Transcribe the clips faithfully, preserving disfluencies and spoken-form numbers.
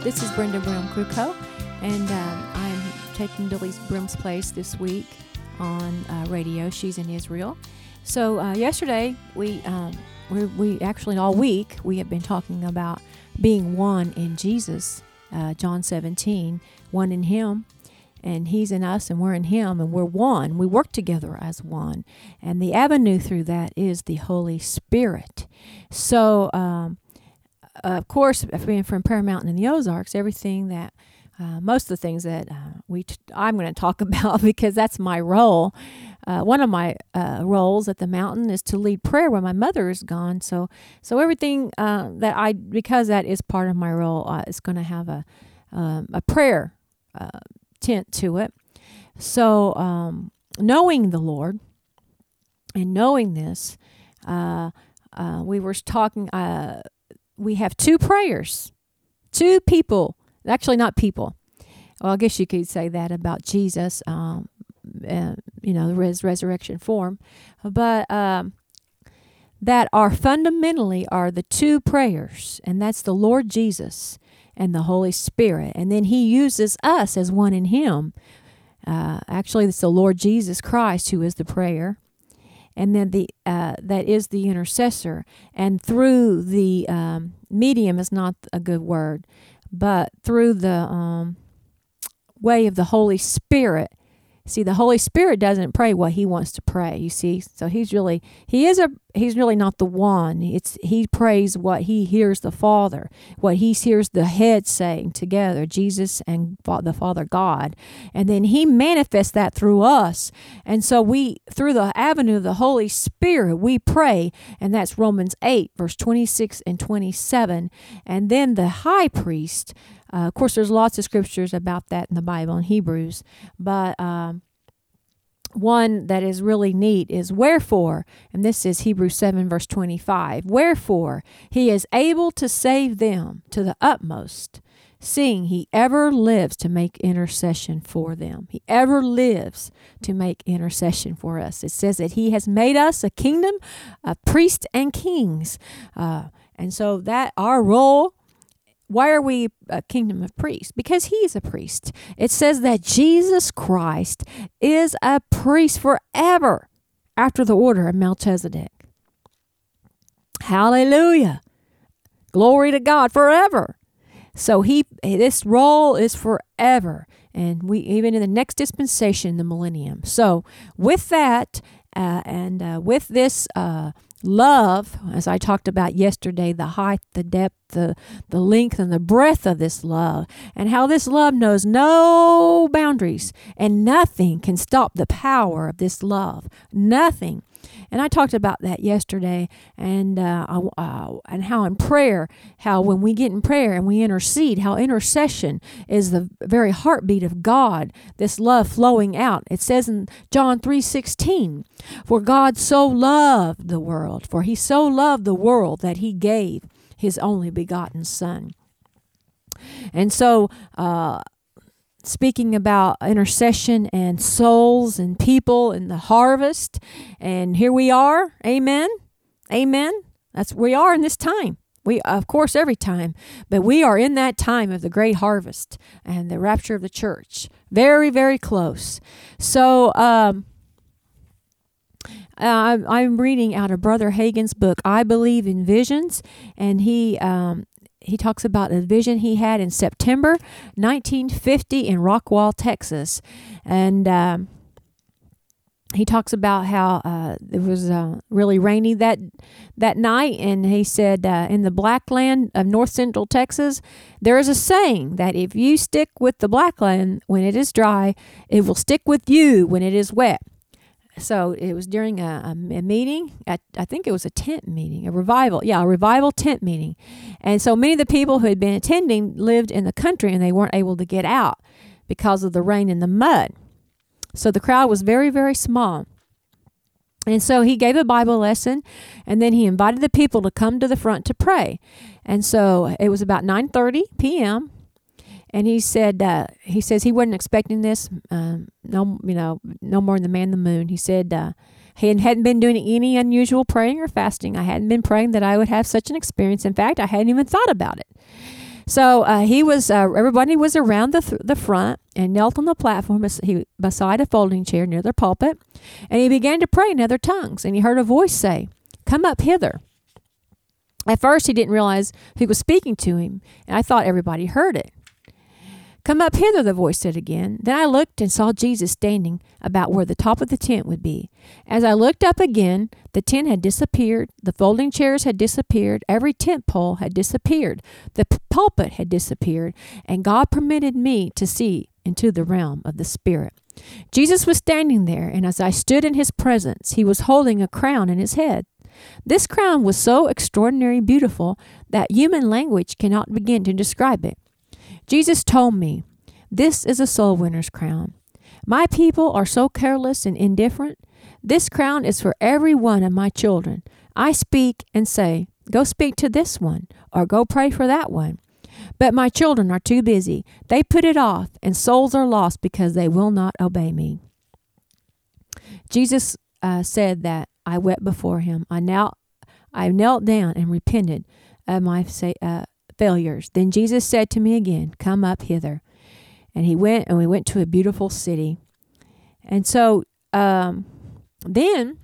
This is Brenda Broom-Kruko, and um, I'm taking Billy Broom's place this week on uh, radio. She's in Israel. So uh, yesterday, we, um, we we actually all week, we have been talking about being one in Jesus, uh, John seventeen, one in Him. And He's in us and we're in Him and we're one. We work together as one. And the avenue through that is the Holy Spirit. So, um, of course, being from Prayer Mountain in the Ozarks, everything that, uh, most of the things that uh, we t- I'm going to talk about because that's my role. Uh, one of my uh, roles at the mountain is to lead prayer when my mother is gone. So, so everything uh, that I, because that is part of my role, uh, is going to have a um, a prayer uh tint to it. So um, knowing the Lord and knowing this, uh, uh, we were talking, uh, we have two prayers, two people, actually not people. Well, I guess you could say that about Jesus, um, uh, you know, the res- resurrection form, but um, that are fundamentally are the two prayers, and that's the Lord Jesus and the Holy Spirit. And then He uses us as one in Him. Uh, actually, it's the Lord Jesus Christ who is the prayer. And then the uh, that is the intercessor. And through the um, medium is not a good word, but through the um, way of the Holy Spirit. See, the Holy Spirit doesn't pray what He wants to pray, you see. So he's really, he is a, he's really not the one. It's, he prays what he hears the Father, what he hears the head saying together, Jesus and the Father God. And then He manifests that through us. And so we, through the avenue of the Holy Spirit, we pray. And that's Romans eight, verse twenty-six and twenty-seven. And then the high priest, Uh, of course, there's lots of scriptures about that in the Bible in Hebrews, but um, one that is really neat is wherefore, and this is Hebrews seven, verse twenty-five, wherefore He is able to save them to the utmost, seeing He ever lives to make intercession for them. He ever lives to make intercession for us. It says that He has made us a kingdom of priests and kings. Uh, and so that our role. Why are we a kingdom of priests? Because He's a priest. It says that Jesus Christ is a priest forever after the order of Melchizedek. Hallelujah. Glory to God forever. So he, this role is forever. And we, even in the next dispensation, the millennium. So with that, uh, and uh, with this, uh, love, as I talked about yesterday, the height, the depth, the, the length, and the breadth of this love, and how this love knows no boundaries, and nothing can stop the power of this love. Nothing. And I talked about that yesterday, and uh, uh, and how in prayer, how when we get in prayer and we intercede, how intercession is the very heartbeat of God, this love flowing out. It says in John three sixteen, for God so loved the world, for He so loved the world that He gave His only begotten Son. And so, uh, speaking about intercession and souls and people and the harvest. And here we are. Amen. Amen. That's where we are in this time. We, of course, every time, but we are in that time of the great harvest and the rapture of the church. Very, very close. So, um, uh, I'm reading out of Brother Hagin's book, I Believe in Visions, and he, um, He talks about a vision he had in September nineteen fifty in Rockwall, Texas. And um, he talks about how uh, it was uh, really rainy that that night. And he said, uh, in the black land of north central Texas, there is a saying that if you stick with the black land when it is dry, it will stick with you when it is wet. So it was during a, a, a meeting, at, I think it was a tent meeting, a revival, yeah, a revival tent meeting. And so many of the people who had been attending lived in the country and they weren't able to get out because of the rain and the mud. So the crowd was very, very small. And so he gave a Bible lesson, and then he invited the people to come to the front to pray. And so it was about nine thirty p.m., and he said, uh, he says he wasn't expecting this, um, no, you know, no more than the man in the moon. He said uh, he hadn't been doing any unusual praying or fasting. I hadn't been praying that I would have such an experience. In fact, I hadn't even thought about it. So uh, he was. Uh, everybody was around the th- the front and knelt on the platform bes- he, beside a folding chair near the pulpit, and he began to pray in other tongues. And he heard a voice say, "Come up hither." At first, he didn't realize who was speaking to him, and I thought everybody heard it. "Come up hither," the voice said again. Then I looked and saw Jesus standing about where the top of the tent would be. As I looked up again, the tent had disappeared, the folding chairs had disappeared, every tent pole had disappeared, the p- pulpit had disappeared, and God permitted me to see into the realm of the Spirit. Jesus was standing there, and as I stood in his presence, he was holding a crown in his head. This crown was so extraordinary beautiful that human language cannot begin to describe it. Jesus told me, "This is a soul winner's crown. My people are so careless and indifferent. This crown is for every one of my children. I speak and say, go speak to this one, or go pray for that one. But my children are too busy. They put it off, and souls are lost because they will not obey me." Jesus uh, said that I wept before him. I knelt, I knelt down and repented of my say, uh, failures. Then Jesus said to me again, "Come up hither." And he went, and we went to a beautiful city. And so um, then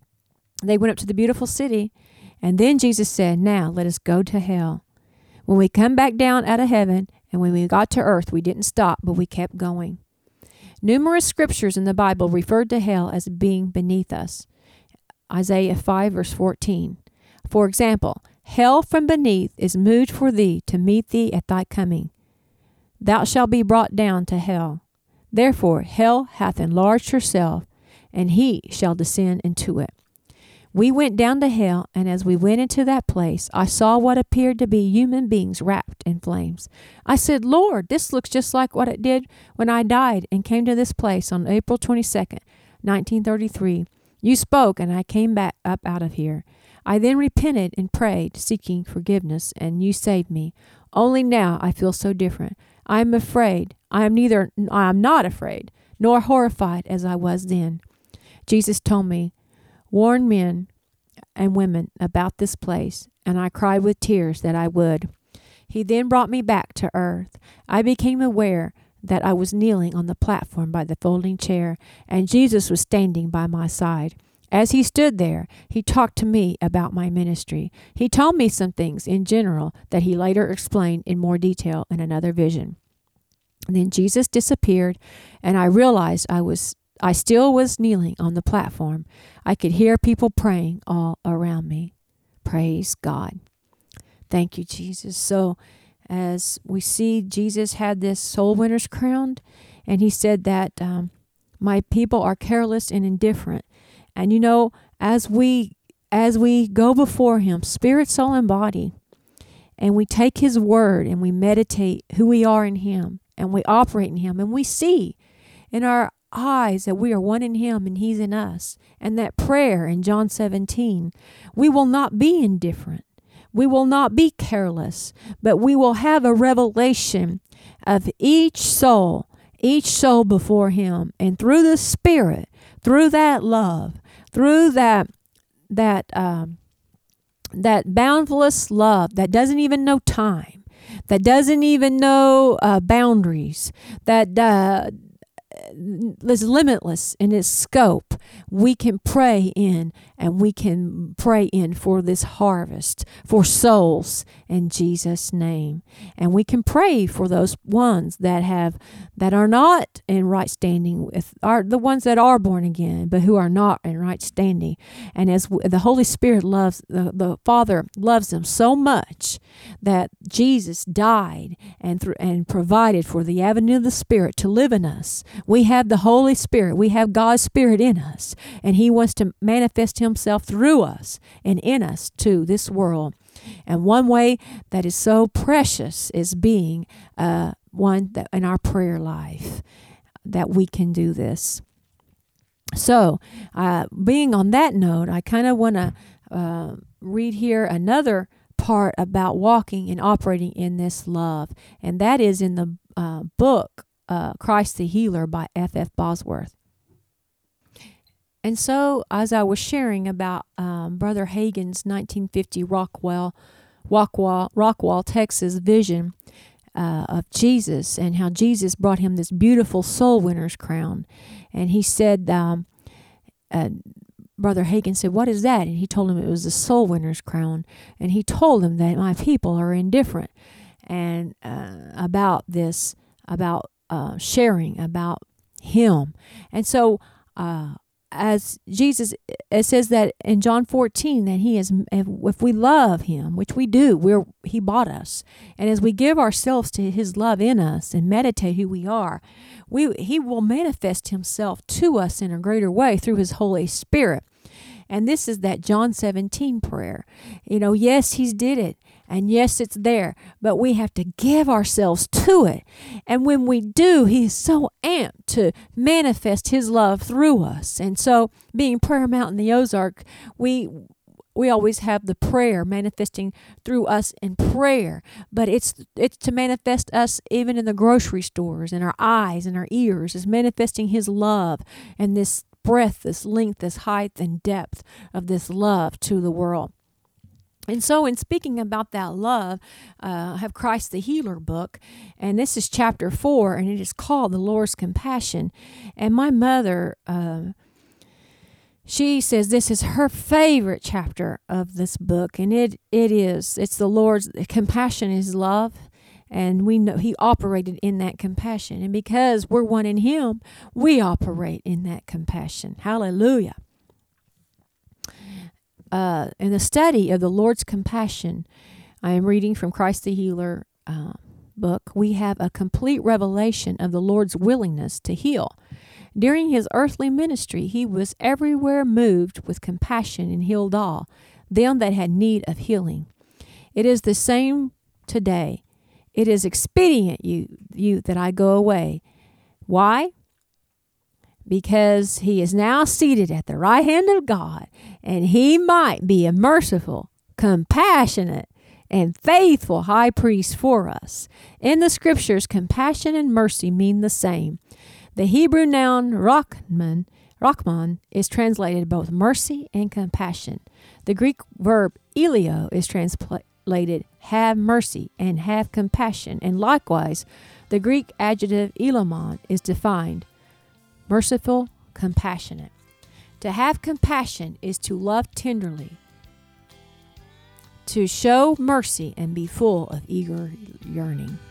they went up to the beautiful city, and then Jesus said, "Now let us go to hell." When we come back down out of heaven, and when we got to earth, we didn't stop, but we kept going. Numerous scriptures in the Bible referred to hell as being beneath us. Isaiah five, verse fourteen. For example, "Hell from beneath is moved for thee to meet thee at thy coming. Thou shalt be brought down to hell. Therefore hell hath enlarged herself, and he shall descend into it." We went down to hell, and as we went into that place, I saw what appeared to be human beings wrapped in flames. I said, "Lord, this looks just like what it did when I died and came to this place on April twenty-second, nineteen thirty-three. You spoke, and I came back up out of here. I then repented and prayed, seeking forgiveness, and you saved me. Only now I feel so different. I am afraid. I am neither, I am not afraid, nor horrified as I was then." Jesus told me, "Warn men and women about this place," and I cried with tears that I would. He then brought me back to earth. I became aware that I was kneeling on the platform by the folding chair, and Jesus was standing by my side. As he stood there, he talked to me about my ministry. He told me some things in general that he later explained in more detail in another vision. Then Jesus disappeared, and I realized I was I still was kneeling on the platform. I could hear people praying all around me. Praise God. Thank you, Jesus. So as we see, Jesus had this soul winner's crown, and he said that um, my people are careless and indifferent. And you know, as we as we go before him, spirit, soul, and body, and we take his word and we meditate who we are in him, and we operate in him, and we see in our eyes that we are one in him and he's in us, and that prayer in John seventeen, we will not be indifferent. We will not be careless, but we will have a revelation of each soul, each soul before him. And through the Spirit, through that love, through that that um, that boundless love that doesn't even know time, that doesn't even know uh, boundaries, that uh, is limitless in its scope, we can pray in, and we can pray in for this harvest, for souls in Jesus' name. And we can pray for those ones that have that are not in right standing with are the ones that are born again, but who are not in right standing. And as w- the Holy Spirit loves the, the Father loves them so much that Jesus died and th- and provided for the avenue of the Spirit to live in us. We have the Holy Spirit. We have God's Spirit in us, and he wants to manifest himself through us and in us to this world. And one way that is so precious is being uh, one that in our prayer life, that we can do this. So, uh, being on that note, I kind of want to uh, read here another part about walking and operating in this love, and that is in the uh, book uh, Christ the Healer by F F Bosworth. And so, as I was sharing about um, Brother Hagin's nineteen fifty Rockwell, Rockwall, Rockwall, Texas vision, uh, of Jesus and how Jesus brought him this beautiful soul winner's crown. And he said, um, uh, Brother Hagin said, "What is that?" And he told him it was the soul winner's crown. And he told him that my people are indifferent and uh, about this, about uh, sharing, about him. And so uh, as Jesus, it says that in John fourteen that he is, if, if we love him, which we do, we're he bought us. And as we give ourselves to his love in us and meditate who we are, we he will manifest himself to us in a greater way through his Holy Spirit. And this is that John seventeen prayer. You know, yes, he's did it. And yes, it's there, but we have to give ourselves to it. And when we do, he's so amped to manifest his love through us. And so being Prayer Mountain, the Ozark, we we always have the prayer manifesting through us in prayer. But it's it's to manifest us even in the grocery stores, in our eyes and our ears, is manifesting his love and this breadth, this length, this height and depth of this love to the world. And so in speaking about that love, uh, I have Christ the Healer book, and this is chapter four, and it is called The Lord's Compassion. And my mother, uh, she says this is her favorite chapter of this book, and it it is. It's the Lord's compassion is love, and we know he operated in that compassion. And because we're one in him, we operate in that compassion. Hallelujah. Uh, in the study of the Lord's compassion, I am reading from Christ the Healer uh, book, we have a complete revelation of the Lord's willingness to heal. During his earthly ministry, he was everywhere moved with compassion and healed all, them that had need of healing. It is the same today. It is expedient you, you that I go away. Why? Because he is now seated at the right hand of God, and he might be a merciful, compassionate, and faithful high priest for us. In the scriptures, compassion and mercy mean the same. The Hebrew noun rachman, rachman is translated both mercy and compassion. The Greek verb elio is translated have mercy and have compassion, and likewise, the Greek adjective elomon is defined merciful, compassionate. To have compassion is to love tenderly, to show mercy and be full of eager yearning.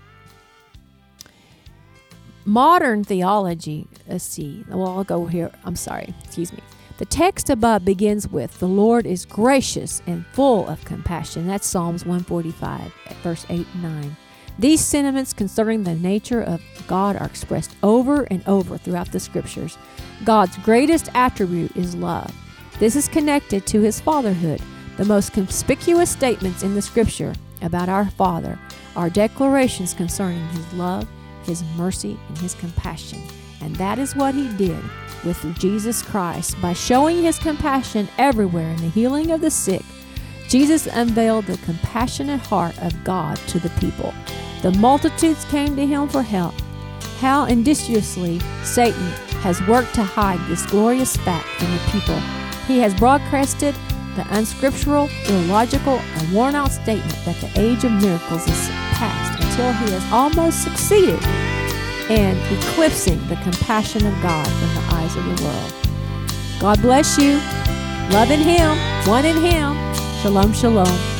Modern theology, let's see, well, I'll go here, I'm sorry, excuse me. The text above begins with, the Lord is gracious and full of compassion. That's Psalms one forty-five, verse eight and nine. These sentiments concerning the nature of God are expressed over and over throughout the scriptures. God's greatest attribute is love. This is connected to his fatherhood. The most conspicuous statements in the scripture about our Father are declarations concerning his love, his mercy, and his compassion. And that is what he did with Jesus Christ. By showing his compassion everywhere in the healing of the sick, Jesus unveiled the compassionate heart of God to the people. The multitudes came to him for help. How insidiously Satan has worked to hide this glorious fact from the people. He has broadcasted the unscriptural, illogical, and worn-out statement that the age of miracles is past until he has almost succeeded in eclipsing the compassion of God from the eyes of the world. God bless you. Love in him, one in him. Shalom, shalom.